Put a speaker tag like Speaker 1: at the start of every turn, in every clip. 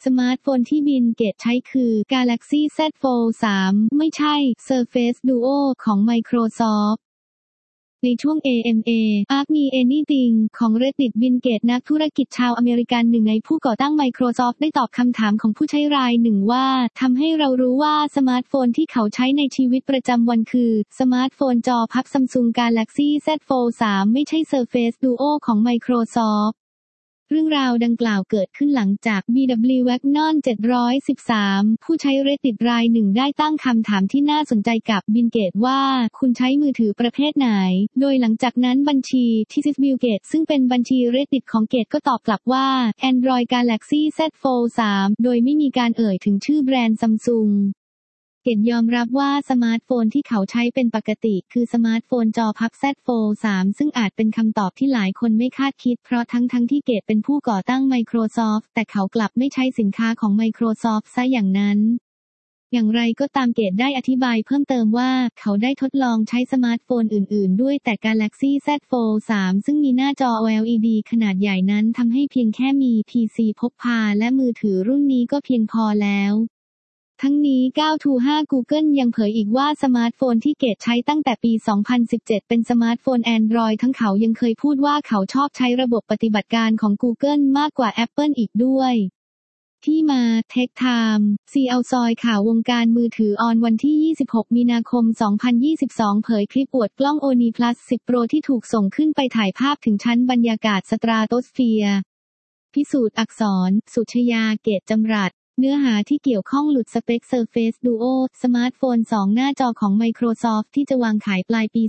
Speaker 1: สมาร์ทโฟนที่บิล เกตส์ใช้คือ Galaxy Z Fold 3 ไม่ใช่ Surface Duo ของ Microsoftในช่วง AMA Ask Me Anything ของ Reddit บิล เกตส์นักธุรกิจชาวอเมริกันหนึ่งในผู้ก่อตั้ง Microsoft ได้ตอบคำถามของผู้ใช้รายหนึ่งว่าทำให้เรารู้ว่าสมาร์ทโฟนที่เขาใช้ในชีวิตประจำวันคือสมาร์ทโฟนจอพับ Samsung Galaxy Z Fold 3 ไม่ใช่ Surface Duo ของ Microsoftเรื่องราวดังกล่าวเกิดขึ้นหลังจาก BW Wagnon 713 ผู้ใช้ Reddit รายหนึ่งได้ตั้งคำถามที่น่าสนใจกับบิล เกตส์ว่าคุณใช้มือถือประเภทไหนโดยหลังจากนั้นบัญชีที่บิล เกตส์ซึ่งเป็นบัญชี Reddit ของเกตส์ก็ตอบกลับว่า Android Galaxy Z Fold 3 โดยไม่มีการเอ่ยถึงชื่อแบรนด์ Samsungเกตส์ยอมรับว่าสมาร์ทโฟนที่เขาใช้เป็นปกติคือสมาร์ทโฟนจอพับ Z Fold 3 ซึ่งอาจเป็นคำตอบที่หลายคนไม่คาดคิดเพราะทั้งที่เกตส์เป็นผู้ก่อตั้ง Microsoft แต่เขากลับไม่ใช้สินค้าของ Microsoft ซะอย่างนั้นอย่างไรก็ตามเกตส์ได้อธิบายเพิ่มเติมว่าเขาได้ทดลองใช้สมาร์ทโฟนอื่นๆด้วยแต่ Galaxy Z Fold 3 ซึ่งมีหน้าจอ OLED ขนาดใหญ่นั้นทำให้เพียงแค่มี PC พกพาและมือถือรุ่นนี้ก็เพียงพอแล้วทั้งนี้ 9to5 Google ยังเผยอีกว่าสมาร์ทโฟนที่เกตส์ใช้ตั้งแต่ปี 2017 เป็นสมาร์ทโฟน Android ทั้งเขายังเคยพูดว่าเขาชอบใช้ระบบปฏิบัติการของ Google มากกว่า Apple อีกด้วยที่มา Tech Time ซีเอาซอยข่าววงการมือถือออนวันที่ 26 มีนาคม 2022 เผยคลิปอวดกล้อง Oni Plus 10 Pro ที่ถูกส่งขึ้นไปถ่ายภาพถึงชั้นบรรยากาศสตราโตสเฟียร์พิสูจน์อักษร สุชยา เกตจำรัดเนื้อหาที่เกี่ยวข้องหลุดสเปค Surface Duo สมาร์ทโฟน 2 หน้าจอของ Microsoft ที่จะวางขายปลายปี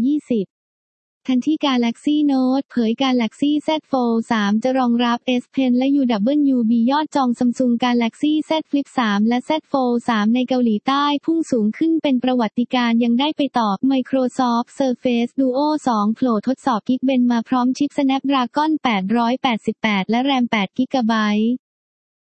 Speaker 1: 2020 ทันที่ Galaxy Note เผย Galaxy Z Fold 3 จะรองรับ S Pen และ UWB ยอดจอง Samsung Galaxy Z Flip 3 และ Z Fold 3 ในเกาหลีใต้พุ่งสูงขึ้นเป็นประวัติการณ์ยังได้ไปต่อ Microsoft Surface Duo 2 Pro ทดสอบ Geekbench มาพร้อมชิป Snapdragon 888 และ RAM 8 GB